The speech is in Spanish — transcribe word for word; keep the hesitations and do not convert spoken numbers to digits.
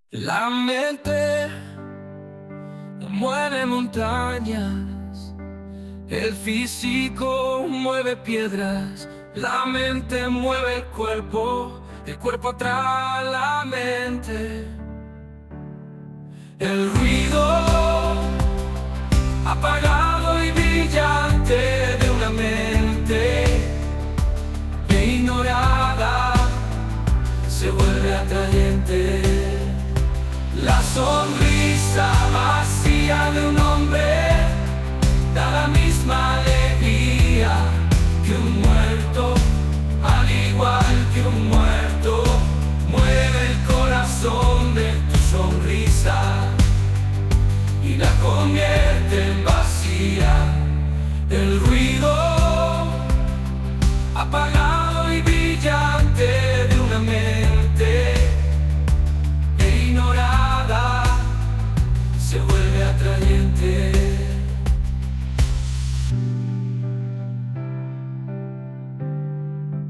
La mente mueve montañas, el físico mueve piedras, la mente mueve el cuerpo, el cuerpo atrae la mente. El ruido apagado y brillante de una mente ignorada se vuelve atrayente. La sonrisa vacía de un hombre da la misma alegría que un muerto, al igual que un muerto, mueve el corazón de tu sonrisa y la convierte en vacía. El ruido